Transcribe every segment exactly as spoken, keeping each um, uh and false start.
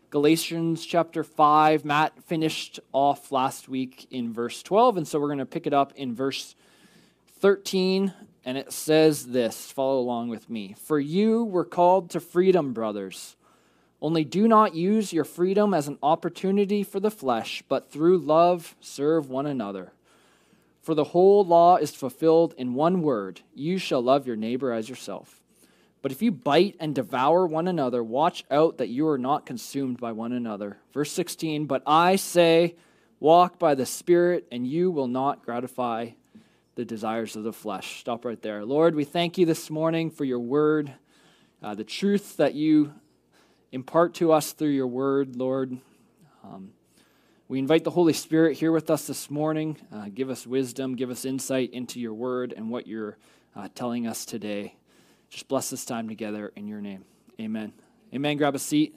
Galatians chapter five. Matt finished off last week in verse twelve, and so we're going to pick it up in verse thirteen, and it says this. Follow along with me. For you were called to freedom, brothers. Only do not use your freedom as an opportunity for the flesh, but through love serve one another. For the whole law is fulfilled in one word, you shall love your neighbor as yourself. But if you bite and devour one another, watch out that you are not consumed by one another. Verse sixteen, but I say, walk by the Spirit, and you will not gratify the desires of the flesh. Stop right there. Lord, we thank you this morning for your word, uh, the truth that you impart to us through your word, Lord. Um, we invite the Holy Spirit here with us this morning. Uh, give us wisdom, give us insight into your word and what you're uh, telling us today. Just bless this time together in your name. Amen. Amen. Grab a seat.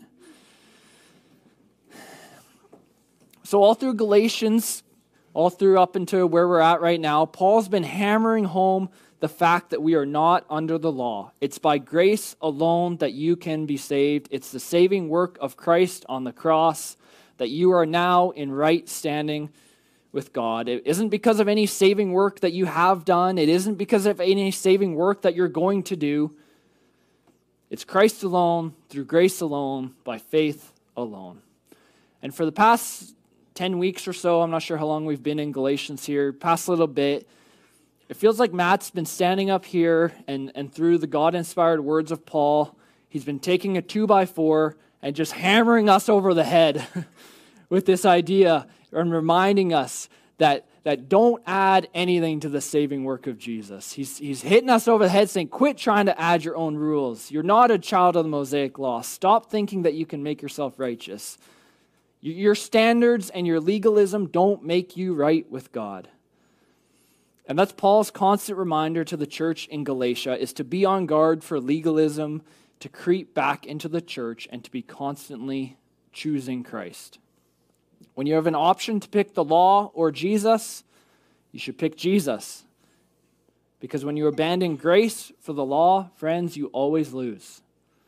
So all through Galatians, all through up into where we're at right now, Paul's been hammering home the fact that we are not under the law. It's by grace alone that you can be saved. It's the saving work of Christ on the cross that you are now in right standing with God. It isn't because of any saving work that you have done. It isn't because of any saving work that you're going to do. It's Christ alone, through grace alone, by faith alone. And for the past ten weeks or so, I'm not sure how long we've been in Galatians here, past a little bit, it feels like Matt's been standing up here and, and through the God-inspired words of Paul, he's been taking a two by four and just hammering us over the head with this idea and reminding us that, that don't add anything to the saving work of Jesus. He's, he's hitting us over the head saying, quit trying to add your own rules. You're not a child of the Mosaic law. Stop thinking that you can make yourself righteous. Your standards and your legalism don't make you right with God. And that's Paul's constant reminder to the church in Galatia, is to be on guard for legalism, to creep back into the church, and to be constantly choosing Christ. When you have an option to pick the law or Jesus, you should pick Jesus. Because when you abandon grace for the law, friends, you always lose.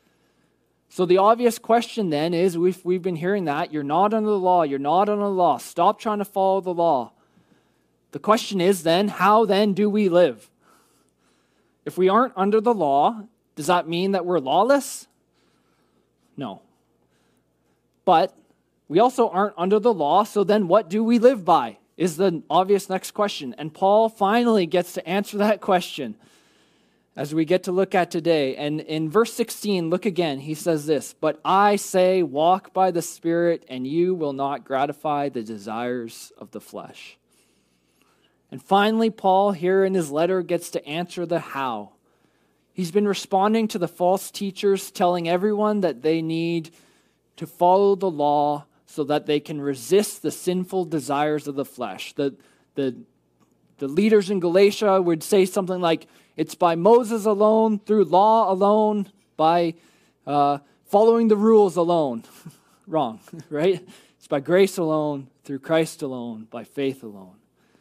So the obvious question then is, we've, we've been hearing that, you're not under the law, you're not under the law, stop trying to follow the law. The question is then, how then do we live? If we aren't under the law, does that mean that we're lawless? No. But we also aren't under the law, so then what do we live by? Is the obvious next question. And Paul finally gets to answer that question as we get to look at today. And in verse sixteen, look again, he says this, but I say, walk by the Spirit, and you will not gratify the desires of the flesh. And finally, Paul here in his letter gets to answer the how. He's been responding to the false teachers, telling everyone that they need to follow the law so that they can resist the sinful desires of the flesh. The, the, the leaders in Galatia would say something like, it's by Moses alone, through law alone, by uh, following the rules alone. Wrong, right? It's by grace alone, through Christ alone, by faith alone.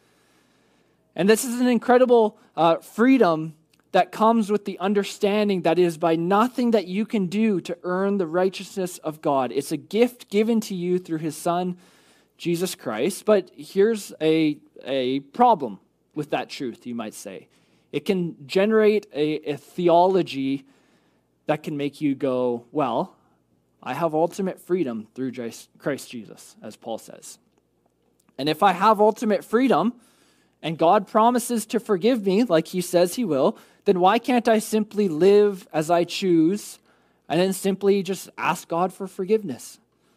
And this is an incredible uh, freedom that comes with the understanding that it is by nothing that you can do to earn the righteousness of God. It's a gift given to you through his Son, Jesus Christ. But here's a, a problem with that truth, you might say. It can generate a, a theology that can make you go, well, I have ultimate freedom through Christ Jesus, as Paul says. And if I have ultimate freedom, and God promises to forgive me like he says he will, then why can't I simply live as I choose and then simply just ask God for forgiveness?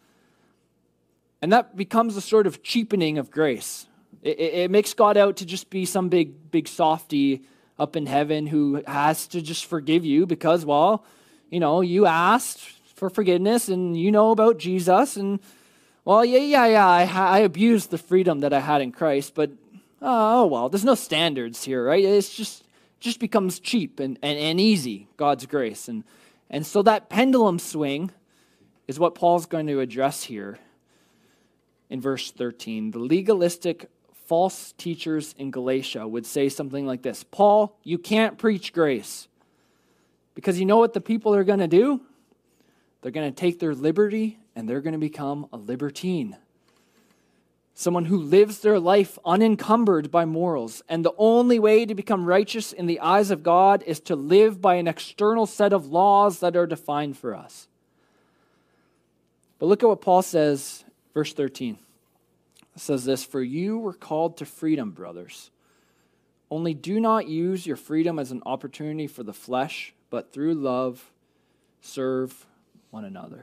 And that becomes a sort of cheapening of grace. It, it, it makes God out to just be some big, big softy up in heaven who has to just forgive you because, well, you know, you asked for forgiveness and you know about Jesus and, well, yeah, yeah, yeah, I, I abused the freedom that I had in Christ, but oh, well, there's no standards here, right? It's just just becomes cheap and, and, and easy, God's grace. And, and so that pendulum swing is what Paul's going to address here in verse thirteen. The legalistic false teachers in Galatia would say something like this: Paul, you can't preach grace. Because you know what the people are going to do? They're going to take their liberty and they're going to become a libertine. Someone who lives their life unencumbered by morals. And the only way to become righteous in the eyes of God is to live by an external set of laws that are defined for us. But look at what Paul says, verse thirteen. It says this, "For you were called to freedom, brothers. Only do not use your freedom as an opportunity for the flesh, but through love serve one another."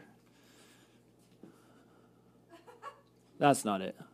That's not it.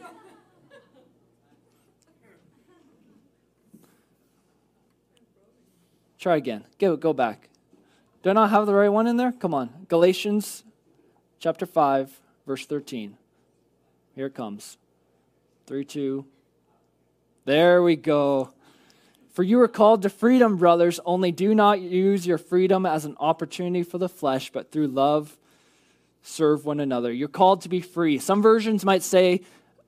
Try again. Go, go back. Do I not have the right one in there? Come on. Galatians chapter five, verse thirteen. Here it comes. Three, two. There we go. "For you are called to freedom, brothers, only do not use your freedom as an opportunity for the flesh, but through love serve one another." You're called to be free. Some versions might say,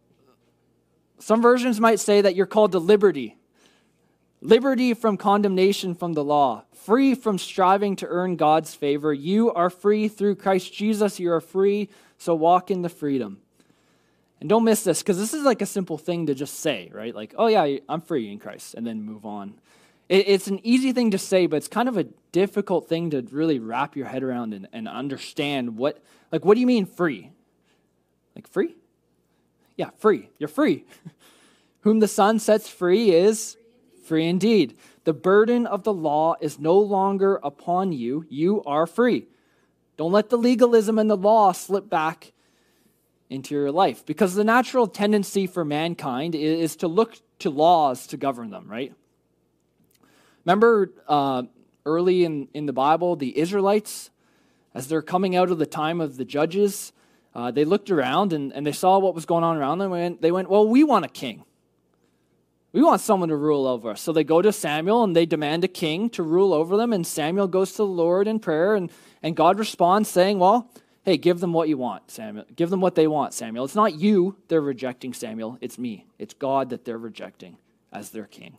some versions might say that you're called to liberty. Liberty from condemnation from the law. Free from striving to earn God's favor. You are free through Christ Jesus. You are free, so walk in the freedom. And don't miss this, because this is like a simple thing to just say, right? Like, oh yeah, I'm free in Christ, and then move on. It, it's an easy thing to say, but it's kind of a difficult thing to really wrap your head around and, and understand what, like, what do you mean free? Like free? Yeah, free. You're free. "Whom the Son sets free is free indeed. The burden of the law is no longer upon you. You are free." Don't let the legalism and the law slip back into your life, because the natural tendency for mankind is to look to laws to govern them, right? Remember uh, early in, in the Bible, the Israelites, as they're coming out of the time of the judges, uh, they looked around and, and they saw what was going on around them, and they went, well, we want a king. We want someone to rule over us. So they go to Samuel and they demand a king to rule over them. And Samuel goes to the Lord in prayer, and, and God responds saying, well, hey, give them what you want, Samuel. Give them what they want, Samuel. It's not you they're rejecting, Samuel. It's me. It's God that they're rejecting as their king.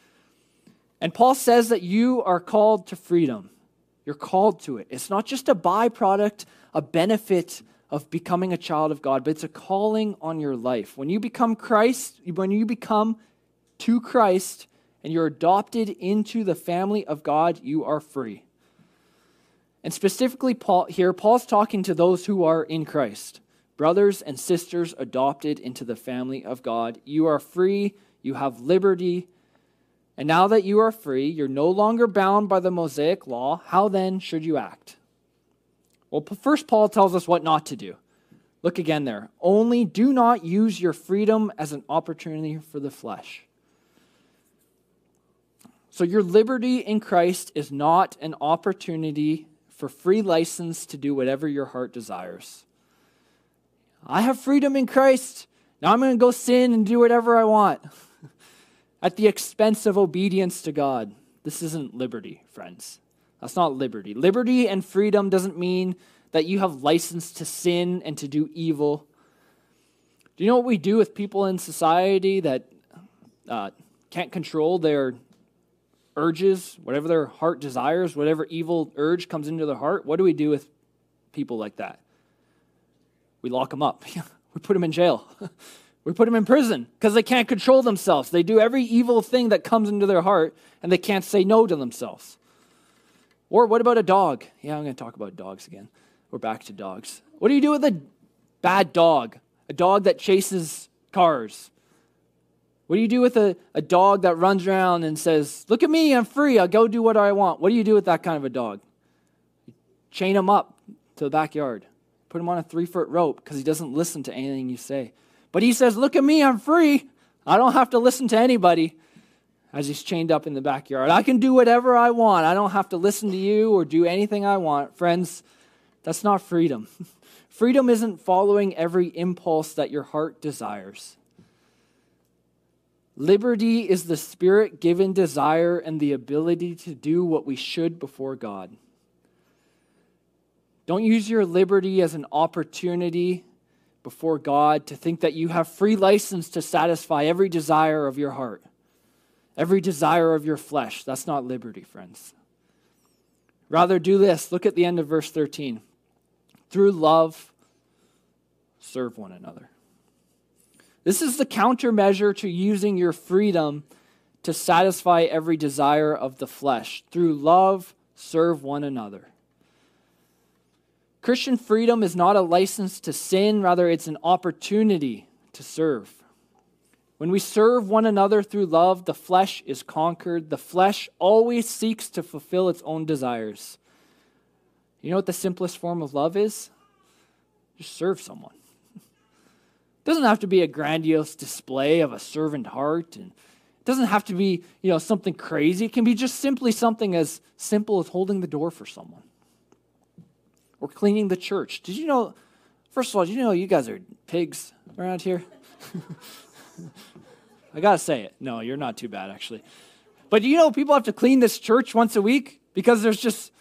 And Paul says that you are called to freedom. You're called to it. It's not just a byproduct, a benefit of becoming a child of God, but it's a calling on your life. When you become Christ, when you become to Christ and you're adopted into the family of God, you are free. And specifically Paul here, Paul's talking to those who are in Christ. Brothers and sisters adopted into the family of God. You are free, you have liberty. And now that you are free, you're no longer bound by the Mosaic law. How then should you act? Well, first Paul tells us what not to do. Look again there. Only do not use your freedom as an opportunity for the flesh. So your liberty in Christ is not an opportunity for free license to do whatever your heart desires. I have freedom in Christ. Now I'm going to go sin and do whatever I want at the expense of obedience to God. This isn't liberty, friends. That's not liberty. Liberty and freedom doesn't mean that you have license to sin and to do evil. Do you know what we do with people in society that uh, can't control their urges, whatever their heart desires, whatever evil urge comes into their heart? What do we do with people like that? We lock them up. We put them in jail. We put them in prison because they can't control themselves. They do every evil thing that comes into their heart, and they can't say no to themselves. Or what about a dog? Yeah, I'm going to talk about dogs again. We're back to dogs. What do you do with a bad dog? A dog that chases cars? What do you do with a, a dog that runs around and says, look at me, I'm free, I'll go do what I want? What do you do with that kind of a dog? You chain him up to the backyard. Put him on a three-foot rope because he doesn't listen to anything you say. But he says, look at me, I'm free. I don't have to listen to anybody as he's chained up in the backyard. I can do whatever I want. I don't have to listen to you or do anything I want. Friends, that's not freedom. Freedom isn't following every impulse that your heart desires. Liberty is the Spirit-given desire and the ability to do what we should before God. Don't use your liberty as an opportunity before God to think that you have free license to satisfy every desire of your heart, every desire of your flesh. That's not liberty, friends. Rather, do this. Look at the end of verse thirteen. Through love, serve one another. This is the countermeasure to using your freedom to satisfy every desire of the flesh. Through love, serve one another. Christian freedom is not a license to sin, rather it's an opportunity to serve. When we serve one another through love, the flesh is conquered. The flesh always seeks to fulfill its own desires. You know what the simplest form of love is? Just serve someone. It doesn't have to be a grandiose display of a servant heart, and it doesn't have to be, you know, something crazy. It can be just simply something as simple as holding the door for someone or cleaning the church. Did you know, first of all, did you know you guys are pigs around here? I gotta say it. No, you're not too bad, actually. But you know, people have to clean this church once a week because there's just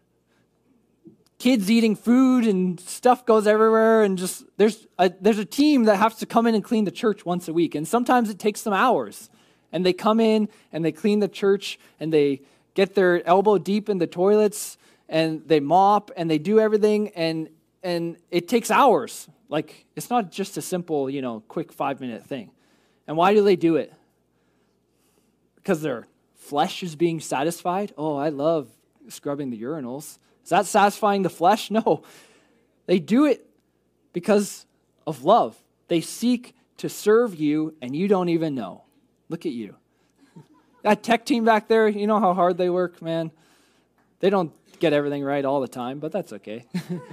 kids eating food and stuff goes everywhere, and just there's a, there's a team that has to come in and clean the church once a week, and sometimes it takes them hours. And they come in and they clean the church and they get their elbow deep in the toilets and they mop and they do everything, and and it takes hours. Like, it's not just a simple, you know, quick five minute thing. And why do they do it? Because their flesh is being satisfied. Oh, I love scrubbing the urinals. Is that satisfying the flesh? No. They do it because of love. They seek to serve you, and you don't even know. Look at you. That tech team back there, you know how hard they work, man? They don't get everything right all the time, but that's okay.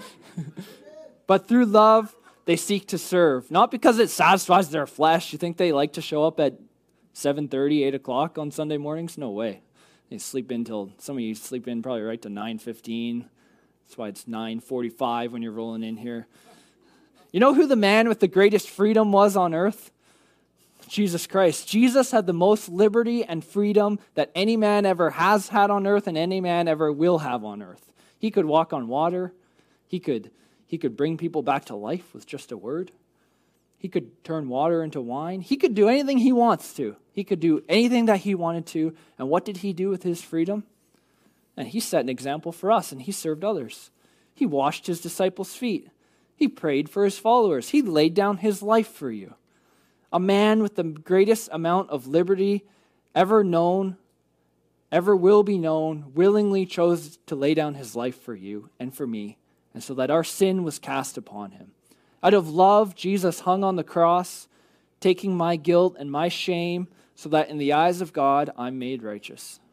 But through love, they seek to serve. Not because it satisfies their flesh. You think they like to show up at seven thirty, eight o'clock on Sunday mornings? No way. They sleep in till, some of you sleep in probably right to nine fifteen. That's why it's nine forty-five when you're rolling in here. You know who the man with the greatest freedom was on earth? Jesus Christ. Jesus had the most liberty and freedom that any man ever has had on earth and any man ever will have on earth. He could walk on water. He could, he could bring people back to life with just a word. He could turn water into wine. He could do anything he wants to. He could do anything that he wanted to. And what did he do with his freedom? And he set an example for us, and he served others. He washed his disciples' feet. He prayed for his followers. He laid down his life for you. A man with the greatest amount of liberty ever known, ever will be known, willingly chose to lay down his life for you and for me, and so that our sin was cast upon him. Out of love, Jesus hung on the cross, taking my guilt and my shame, so that in the eyes of God, I'm made righteous.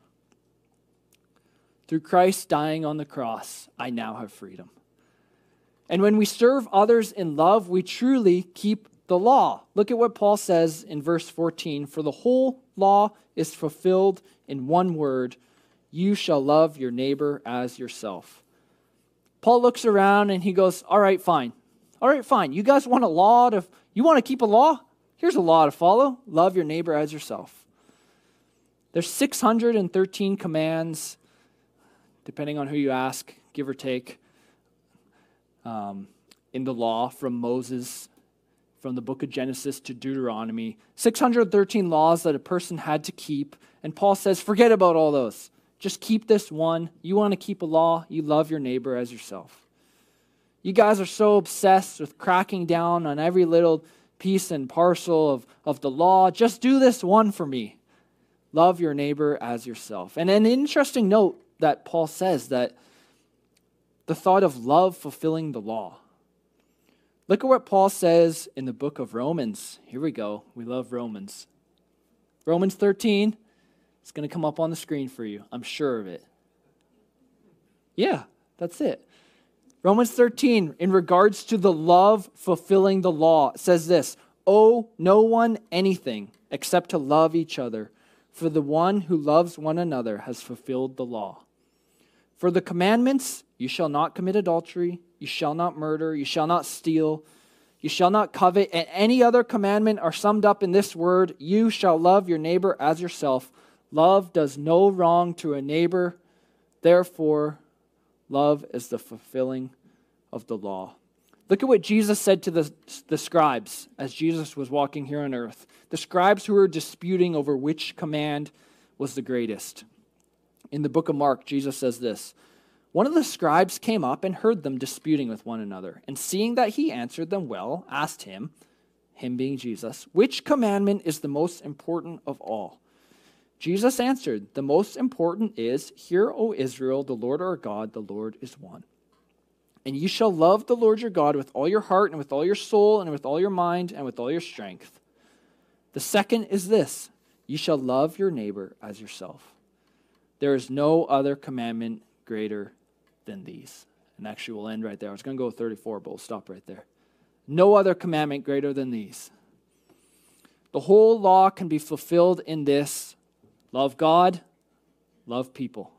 Through Christ dying on the cross, I now have freedom. And when we serve others in love, we truly keep the law. Look at what Paul says in verse fourteen. For the whole law is fulfilled in one word: you shall love your neighbor as yourself. Paul looks around and he goes, all right, fine. All right, fine. You guys want a law to, you want to keep a law? Here's a law to follow. Love your neighbor as yourself. There's six hundred thirteen commands, depending on who you ask, give or take, um, in the law from Moses, from the book of Genesis to Deuteronomy. six hundred thirteen laws that a person had to keep. And Paul says, forget about all those. Just keep this one. You want to keep a law? You love your neighbor as yourself. You guys are so obsessed with cracking down on every little piece and parcel of, of the law. Just do this one for me. Love your neighbor as yourself. And an interesting note that Paul says, that the thought of love fulfilling the law. Look at what Paul says in the book of Romans. Here we go. We love Romans. Romans thirteen. It's going to come up on the screen for you. I'm sure of it. Yeah, that's it. Romans thirteen, in regards to the love fulfilling the law, it says this: owe no one anything except to love each other, for the one who loves one another has fulfilled the law. For the commandments, you shall not commit adultery, you shall not murder, you shall not steal, you shall not covet, and any other commandment are summed up in this word: you shall love your neighbor as yourself. Love does no wrong to a neighbor, therefore love is the fulfilling of the law. Look at what Jesus said to the, the scribes as Jesus was walking here on earth. The scribes who were disputing over which command was the greatest. In the book of Mark, Jesus says this: One of the scribes came up and heard them disputing with one another, and seeing that he answered them well, asked him, him being Jesus, which commandment is the most important of all? Jesus answered, the most important is, hear, O Israel, the Lord our God, the Lord is one. And you shall love the Lord your God with all your heart and with all your soul and with all your mind and with all your strength. The second is this, you shall love your neighbor as yourself. There is no other commandment greater than these. And actually we'll end right there. I was going to go thirty-four, but we'll stop right there. No other commandment greater than these. The whole law can be fulfilled in this. Love God, love people.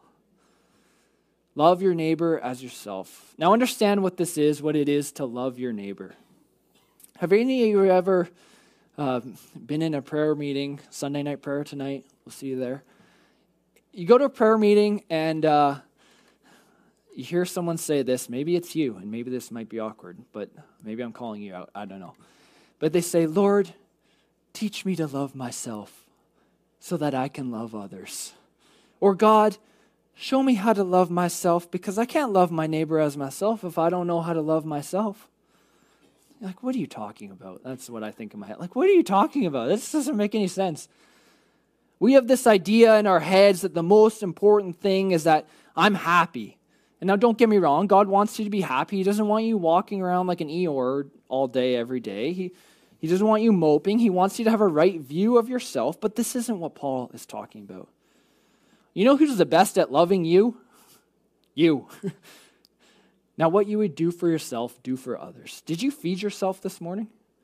Love your neighbor as yourself. Now understand what this is, what it is to love your neighbor. Have any of you ever uh, been in a prayer meeting, Sunday night prayer tonight? We'll see you there. You go to a prayer meeting and uh, you hear someone say this. Maybe it's you, and maybe this might be awkward, but maybe I'm calling you out. I don't know. But they say, Lord, teach me to love myself so that I can love others. Or God, show me how to love myself because I can't love my neighbor as myself if I don't know how to love myself. Like, what are you talking about? That's what I think in my head. Like, what are you talking about? This doesn't make any sense. We have this idea in our heads that the most important thing is that I'm happy. And now don't get me wrong, God wants you to be happy. He doesn't want you walking around like an Eeyore all day, every day. He, he doesn't want you moping. He wants you to have a right view of yourself, but this isn't what Paul is talking about. You know who's the best at loving you? You. Now, what you would do for yourself, do for others. Did you feed yourself this morning?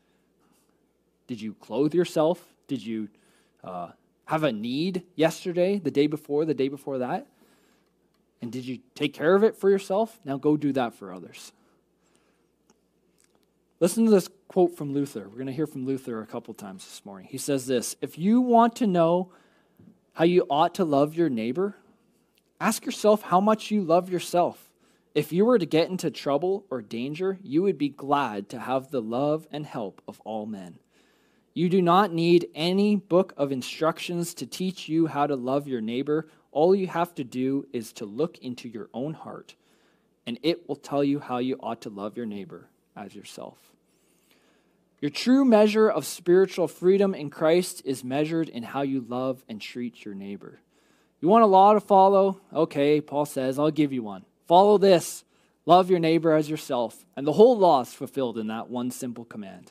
Did you clothe yourself? Did you uh, have a need yesterday, the day before, the day before that? And did you take care of it for yourself? Now go do that for others. Listen to this quote from Luther. We're going to hear from Luther a couple times this morning. He says this, if you want to know how you ought to love your neighbor, ask yourself how much you love yourself. If you were to get into trouble or danger, you would be glad to have the love and help of all men. You do not need any book of instructions to teach you how to love your neighbor. All you have to do is to look into your own heart, and it will tell you how you ought to love your neighbor as yourself. Your true measure of spiritual freedom in Christ is measured in how you love and treat your neighbor. You want a law to follow? Okay, Paul says, I'll give you one. Follow this. Love your neighbor as yourself. And the whole law is fulfilled in that one simple command.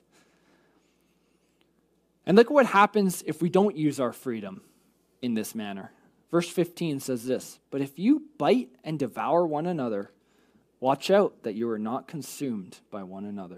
And look at what happens if we don't use our freedom in this manner. Verse fifteen says this, but if you bite and devour one another, watch out that you are not consumed by one another.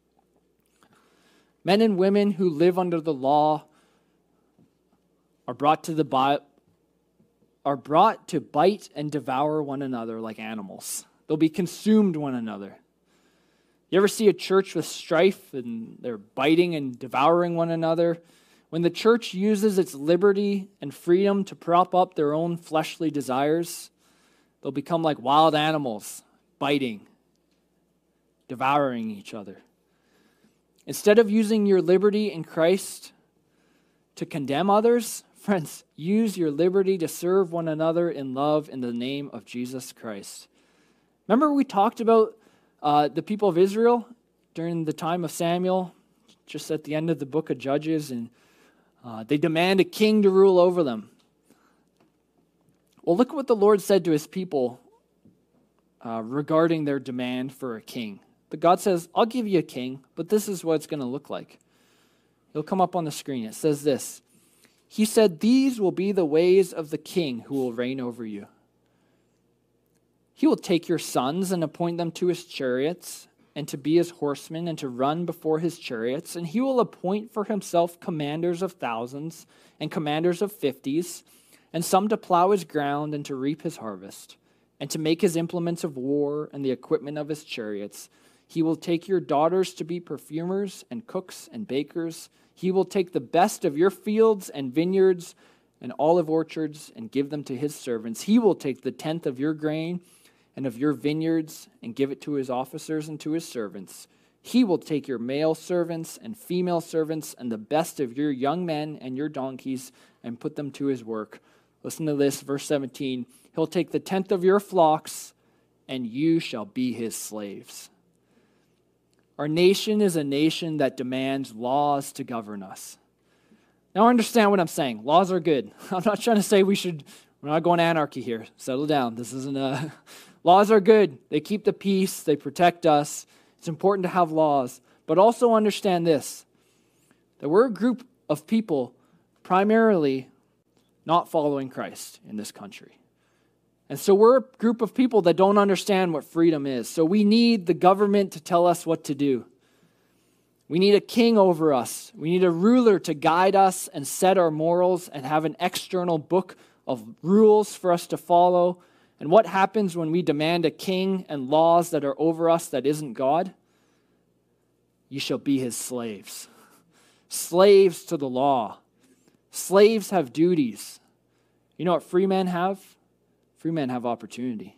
Men and women who live under the law are brought to the Bi- are brought to bite and devour one another like animals. They'll be consumed one another. You ever see a church with strife and they're biting and devouring one another? When the church uses its liberty and freedom to prop up their own fleshly desires, they'll become like wild animals, biting, devouring each other. Instead of using your liberty in Christ to condemn others, friends, use your liberty to serve one another in love in the name of Jesus Christ. Remember we talked about uh, the people of Israel during the time of Samuel, just at the end of the book of Judges, and uh, they demand a king to rule over them. Well, look what the Lord said to his people uh, regarding their demand for a king. But God says, I'll give you a king, but this is what it's going to look like. It'll come up on the screen. It says this. He said, these will be the ways of the king who will reign over you. He will take your sons and appoint them to his chariots and to be his horsemen and to run before his chariots. And he will appoint for himself commanders of thousands and commanders of fifties, and some to plow his ground and to reap his harvest, and to make his implements of war and the equipment of his chariots. He will take your daughters to be perfumers and cooks and bakers. He will take the best of your fields and vineyards and olive orchards and give them to his servants. He will take the tenth of your grain and of your vineyards and give it to his officers and to his servants. He will take your male servants and female servants and the best of your young men and your donkeys and put them to his work. Listen to this, verse seventeen. He'll take the tenth of your flocks and you shall be his slaves. Our nation is a nation that demands laws to govern us. Now understand what I'm saying. Laws are good. I'm not trying to say we should, we're not going anarchy here. Settle down. This isn't a, laws are good. They keep the peace. They protect us. It's important to have laws. But also understand this, that we're a group of people primarily not following Christ in this country. And so we're a group of people that don't understand what freedom is. So we need the government to tell us what to do. We need a king over us. We need a ruler to guide us and set our morals and have an external book of rules for us to follow. And what happens when we demand a king and laws that are over us that isn't God? You shall be his slaves. Slaves to the law. Slaves have duties. You know what free men have? Free men have opportunity.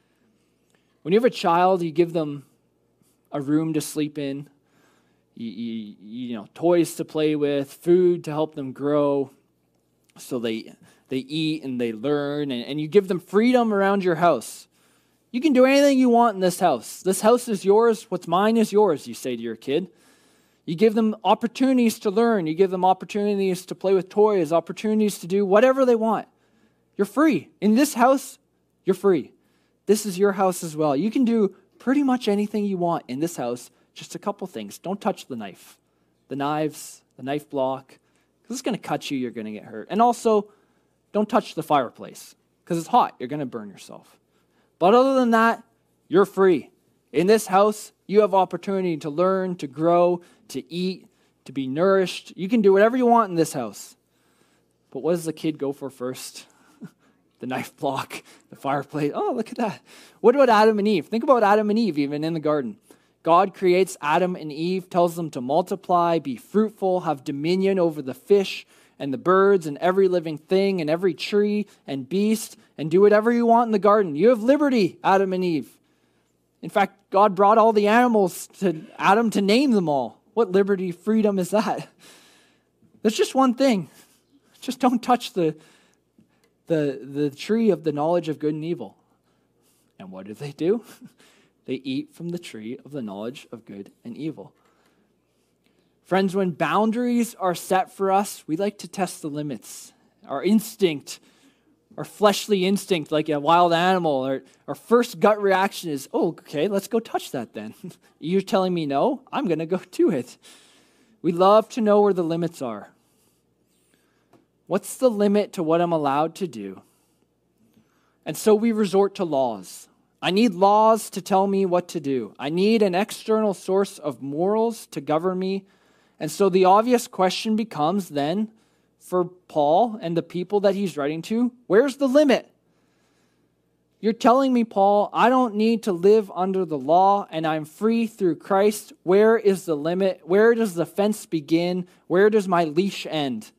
When you have a child, you give them a room to sleep in, you, you, you know, toys to play with, food to help them grow, so they they eat and they learn, and, and you give them freedom around your house. You can do anything you want in this house. This house is yours. What's mine is yours, you say to your kid. You give them opportunities to learn. You give them opportunities to play with toys, opportunities to do whatever they want. You're free. In this house, you're free. This is your house as well. You can do pretty much anything you want in this house. Just a couple things. Don't touch the knife. The knives, the knife block, because it's going to cut you. You're going to get hurt. And also, don't touch the fireplace, because it's hot. You're going to burn yourself. But other than that, you're free. In this house, you have opportunity to learn, to grow, to eat, to be nourished. You can do whatever you want in this house. But what does the kid go for first? The knife block, the fireplace. Oh, look at that. What about Adam and Eve? Think about Adam and Eve even in the garden. God creates Adam and Eve, tells them to multiply, be fruitful, have dominion over the fish and the birds and every living thing and every tree and beast, and do whatever you want in the garden. You have liberty, Adam and Eve. In fact, God brought all the animals to Adam to name them all. What liberty, freedom is that? There's just one thing. Just don't touch the The, the tree of the knowledge of good and evil. And what do they do? They eat from the tree of the knowledge of good and evil. Friends, when boundaries are set for us, we like to test the limits. Our instinct, our fleshly instinct, like a wild animal, our, our first gut reaction is, oh, okay, let's go touch that then. You're telling me no? I'm going to go do it. We love to know where the limits are. What's the limit to what I'm allowed to do? And so we resort to laws. I need laws to tell me what to do. I need an external source of morals to govern me. And so the obvious question becomes then, for Paul and the people that he's writing to, where's the limit? You're telling me, Paul, I don't need to live under the law and I'm free through Christ. Where is the limit? Where does the fence begin? Where does my leash end?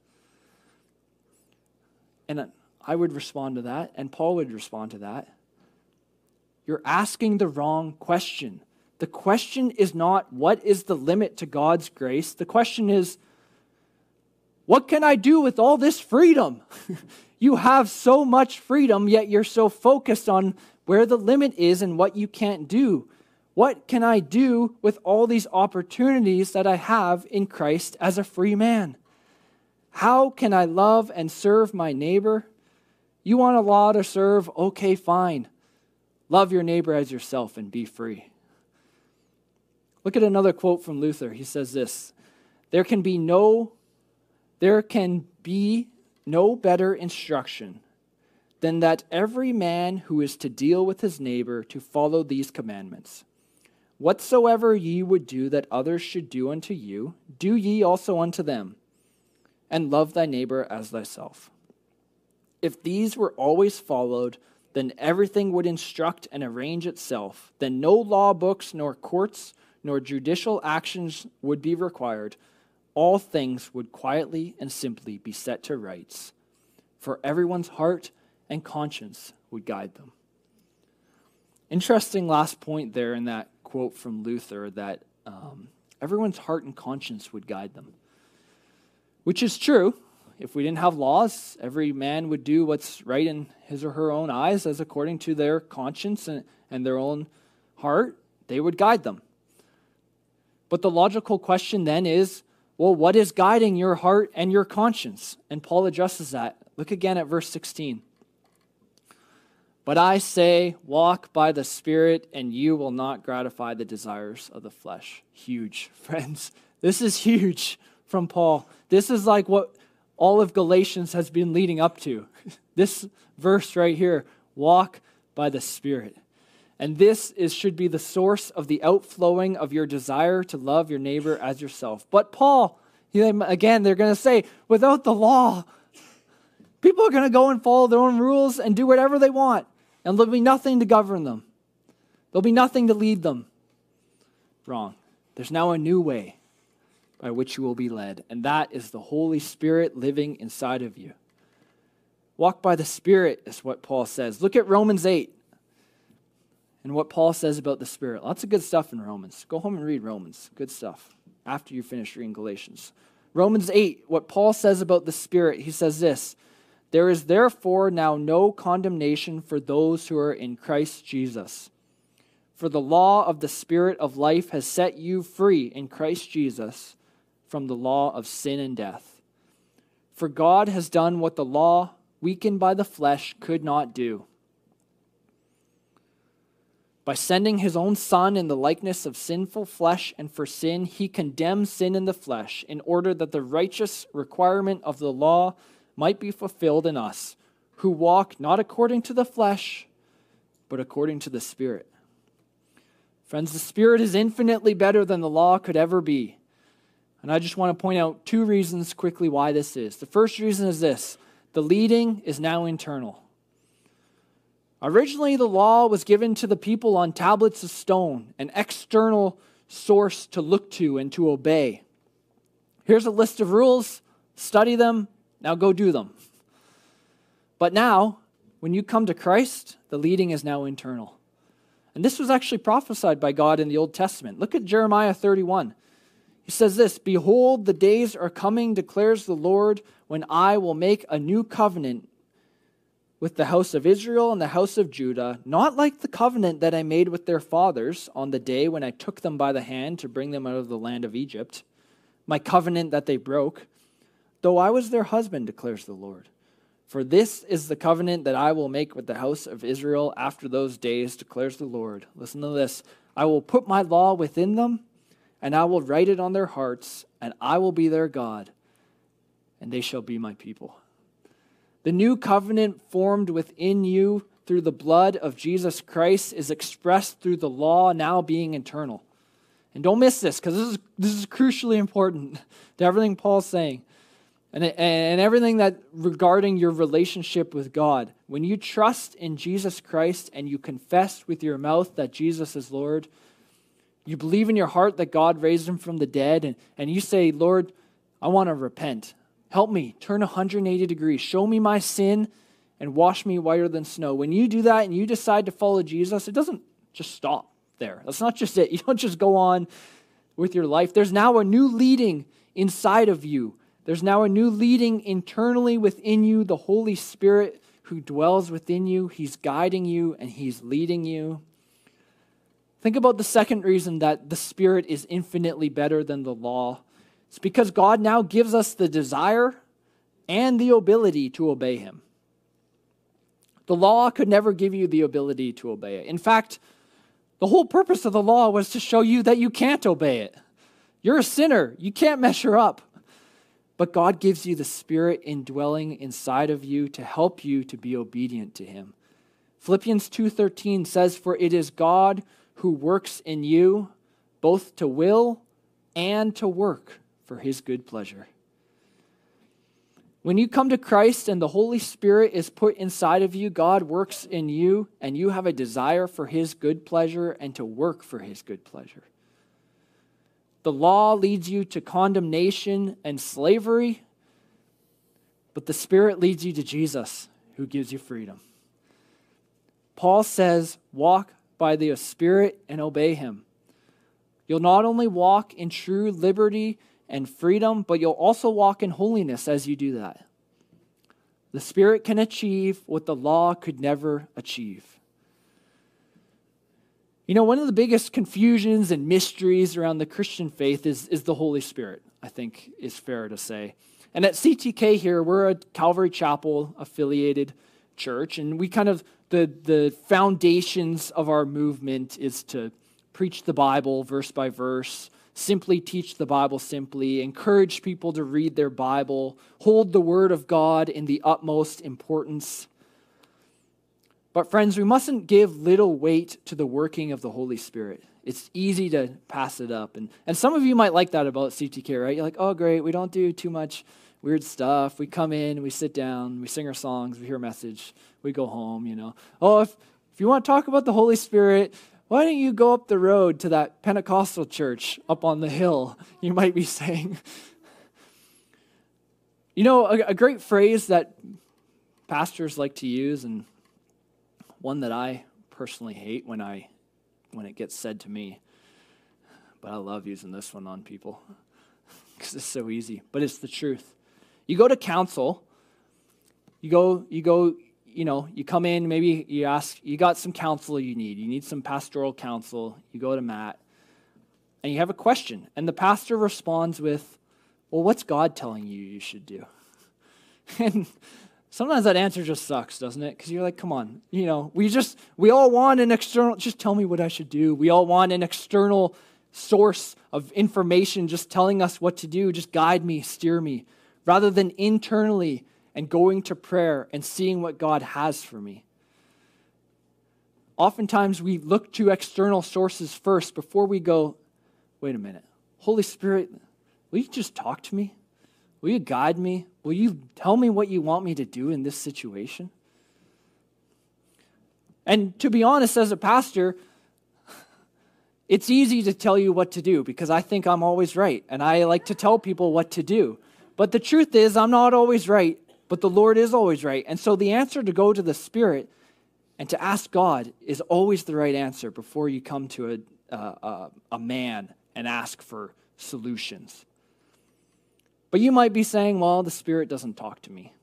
And I would respond to that, and Paul would respond to that. You're asking the wrong question. The question is not, what is the limit to God's grace? The question is, what can I do with all this freedom? You have so much freedom, yet you're so focused on where the limit is and what you can't do. What can I do with all these opportunities that I have in Christ as a free man? How can I love and serve my neighbor? You want a law to serve? Okay, fine. Love your neighbor as yourself and be free. Look at another quote from Luther. He says this, there can be no, there can be no better instruction than that every man who is to deal with his neighbor to follow these commandments. Whatsoever ye would do that others should do unto you, do ye also unto them. And love thy neighbor as thyself. If these were always followed, then everything would instruct and arrange itself. Then no law books, nor courts, nor judicial actions would be required. All things would quietly and simply be set to rights, for everyone's heart and conscience would guide them. Interesting last point there in that quote from Luther, that um, everyone's heart and conscience would guide them. Which is true. if we didn't have laws, every man would do what's right in his or her own eyes as according to their conscience and, and their own heart. They would guide them. But the logical question then is, well, what is guiding your heart and your conscience? And Paul addresses that. Look again at verse sixteen. But I say, walk by the Spirit, and you will not gratify the desires of the flesh. Huge, friends. This is huge from Paul. This is like what all of Galatians has been leading up to. This verse right here, walk by the Spirit. And this is should be the source of the outflowing of your desire to love your neighbor as yourself. But Paul, again, they're going to say, without the law, people are going to go and follow their own rules and do whatever they want. And there'll be nothing to govern them. There'll be nothing to lead them. Wrong. There's now a new way by which you will be led. And that is the Holy Spirit living inside of you. Walk by the Spirit is what Paul says. Look at Romans eight. And what Paul says about the Spirit. Lots of good stuff in Romans. Go home and read Romans. Good stuff. After you finish reading Galatians. Romans eight, what Paul says about the Spirit. He says this. There is therefore now no condemnation for those who are in Christ Jesus. For the law of the Spirit of life has set you free in Christ Jesus from the law of sin and death. For God has done what the law, weakened by the flesh, could not do. By sending his own Son in the likeness of sinful flesh and for sin, he condemned sin in the flesh in order that the righteous requirement of the law might be fulfilled in us, who walk not according to the flesh, but according to the Spirit. Friends, the Spirit is infinitely better than the law could ever be. And I just want to point out two reasons quickly why this is. The first reason is this. The leading is now internal. Originally, the law was given to the people on tablets of stone, an external source to look to and to obey. Here's a list of rules. Study them. Now go do them. But now, when you come to Christ, the leading is now internal. And this was actually prophesied by God in the Old Testament. Look at Jeremiah thirty-one. He says this, Behold, the days are coming, declares the Lord, when I will make a new covenant with the house of Israel and the house of Judah, not like the covenant that I made with their fathers on the day when I took them by the hand to bring them out of the land of Egypt, my covenant that they broke, though I was their husband, declares the Lord. For this is the covenant that I will make with the house of Israel after those days, declares the Lord. Listen to this. I will put my law within them, and I will write it on their hearts, and I will be their God, and they shall be my people. The new covenant formed within you through the blood of Jesus Christ is expressed through the law now being internal. And don't miss this, because this is, this is crucially important to everything Paul's saying. And, and everything that regarding your relationship with God. When you trust in Jesus Christ and you confess with your mouth that Jesus is Lord, you believe in your heart that God raised him from the dead, and, and you say, Lord, I want to repent. Help me turn one hundred eighty degrees. Show me my sin and wash me whiter than snow. When you do that and you decide to follow Jesus, it doesn't just stop there. That's not just it. You don't just go on with your life. There's now a new leading inside of you. There's now a new leading internally within you, the Holy Spirit who dwells within you. He's guiding you and he's leading you. Think about the second reason that the Spirit is infinitely better than the law. It's because God now gives us the desire and the ability to obey him. The law could never give you the ability to obey it. In fact, the whole purpose of the law was to show you that you can't obey it. You're a sinner. You can't measure up. But God gives you the Spirit indwelling inside of you to help you to be obedient to him. Philippians two thirteen says, For it is God who works in you both to will and to work for his good pleasure. When you come to Christ and the Holy Spirit is put inside of you, God works in you and you have a desire for his good pleasure and to work for his good pleasure. The law leads you to condemnation and slavery, but the Spirit leads you to Jesus, who gives you freedom. Paul says, walk by the Spirit and obey him. You'll not only walk in true liberty and freedom, but you'll also walk in holiness as you do that. The Spirit can achieve what the law could never achieve. You know, one of the biggest confusions and mysteries around the Christian faith is, is the Holy Spirit, I think is fair to say. And at C T K here, we're a Calvary Chapel affiliated church, and we kind of, the, the foundations of our movement is to preach the Bible verse by verse, simply teach the Bible simply, encourage people to read their Bible, hold the Word of God in the utmost importance. But friends, we mustn't give little weight to the working of the Holy Spirit. It's easy to pass it up. And, and some of you might like that about C T K, right? You're like, oh, great, we don't do too much weird stuff. We come in, we sit down, we sing our songs, we hear a message, we go home, you know. Oh, if, if you want to talk about the Holy Spirit, why don't you go up the road to that Pentecostal church up on the hill, you might be saying. You know, a, a great phrase that pastors like to use, and one that I personally hate when I when it gets said to me, but I love using this one on people because it's so easy, but it's the truth. You go to counsel, you go, you go, you know, you come in, maybe you ask, you got some counsel you need, you need some pastoral counsel, you go to Matt, and you have a question, and the pastor responds with, well, what's God telling you you should do? And sometimes that answer just sucks, doesn't it? Because you're like, come on, you know, we just, we all want an external, just tell me what I should do. We all want an external source of information just telling us what to do, just guide me, steer me, rather than internally and going to prayer and seeing what God has for me. Oftentimes we look to external sources first before we go, wait a minute, Holy Spirit, will you just talk to me? Will you guide me? Will you tell me what you want me to do in this situation? And to be honest, as a pastor, it's easy to tell you what to do because I think I'm always right, and I like to tell people what to do. But the truth is, I'm not always right, but the Lord is always right. And so the answer to go to the Spirit and to ask God is always the right answer before you come to a, a, a man and ask for solutions. But you might be saying, well, the Spirit doesn't talk to me.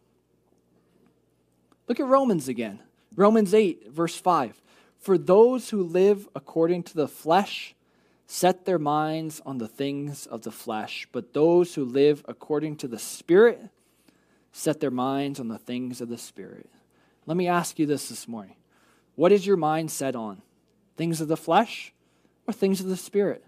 Look at Romans again. Romans eight, verse five. For those who live according to the flesh set their minds on the things of the flesh, but those who live according to the Spirit set their minds on the things of the Spirit. Let me ask you this this morning. What is your mind set on? Things of the flesh or things of the Spirit?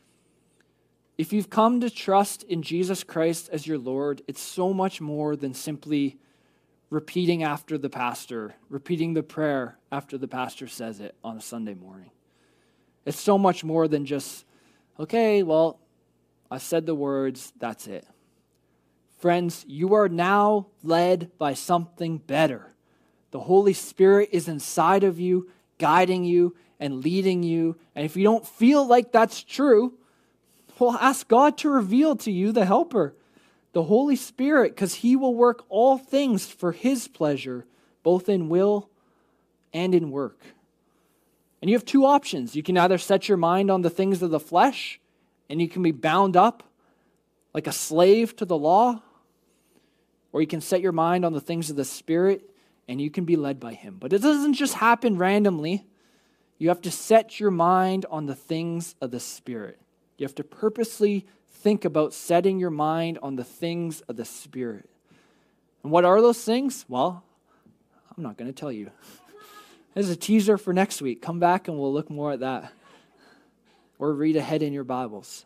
If you've come to trust in Jesus Christ as your Lord, it's so much more than simply repeating after the pastor, repeating the prayer after the pastor says it on a Sunday morning. It's so much more than just, okay, well, I said the words, that's it. Friends, you are now led by something better. The Holy Spirit is inside of you, guiding you and leading you. And if you don't feel like that's true, well, ask God to reveal to you the helper, the Holy Spirit, because he will work all things for his pleasure, both in will and in work. And you have two options. You can either set your mind on the things of the flesh, and you can be bound up like a slave to the law, or you can set your mind on the things of the Spirit, and you can be led by him. But it doesn't just happen randomly. You have to set your mind on the things of the Spirit. You have to purposely think about setting your mind on the things of the Spirit. And what are those things? Well, I'm not going to tell you. There's a teaser for next week. Come back and we'll look more at that. Or read ahead in your Bibles.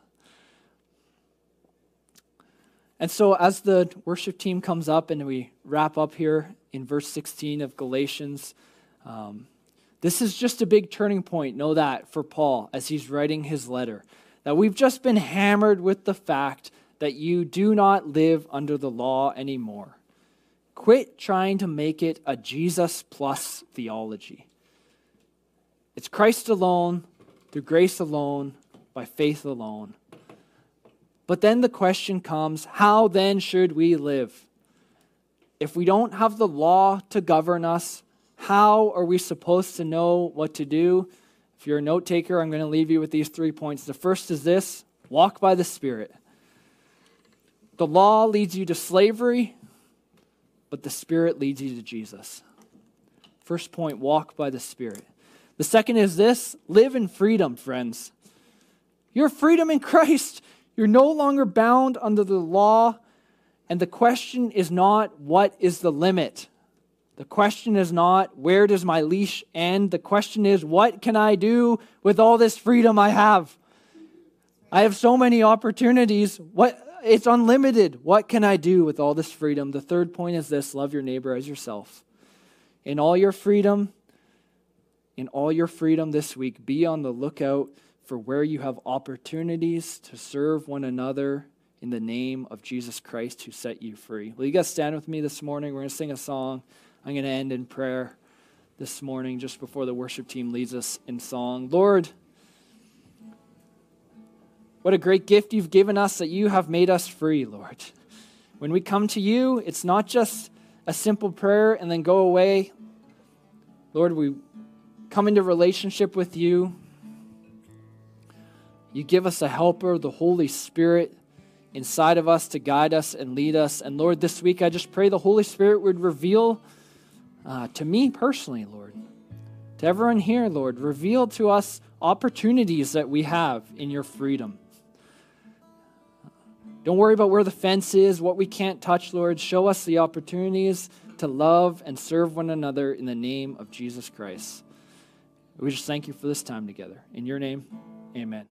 And so as the worship team comes up and we wrap up here in verse sixteen of Galatians, um, this is just a big turning point, know that, for Paul as he's writing his letter. That we've just been hammered with the fact that you do not live under the law anymore. Quit trying to make it a Jesus plus theology. It's Christ alone, through grace alone, by faith alone. But then the question comes, how then should we live? If we don't have the law to govern us, how are we supposed to know what to do? If you're a note taker, I'm going to leave you with these three points. The first is this: walk by the Spirit. The law leads you to slavery. but the Spirit leads you to Jesus. First point, walk by the Spirit. The second is this, live in freedom, friends. Your freedom in Christ. You're no longer bound under the law. And the question is not, what is the limit? The question is not, where does my leash end? The question is, what can I do with all this freedom I have? I have so many opportunities. What? It's unlimited. What can I do with all this freedom? The third point is this, love your neighbor as yourself. In all your freedom, in all your freedom this week, be on the lookout for where you have opportunities to serve one another in the name of Jesus Christ who set you free. Will you guys stand with me this morning? We're going to sing a song. I'm going to end in prayer this morning just before the worship team leads us in song. Lord, what a great gift you've given us that you have made us free, Lord. When we come to you, it's not just a simple prayer and then go away. Lord, we come into relationship with you. You give us a helper, the Holy Spirit, inside of us to guide us and lead us. And Lord, this week I just pray the Holy Spirit would reveal uh, to me personally, Lord, to everyone here, Lord, reveal to us opportunities that we have in your freedom. Don't worry about where the fence is, what we can't touch, Lord. Show us the opportunities to love and serve one another in the name of Jesus Christ. We just thank you for this time together. In your name, amen.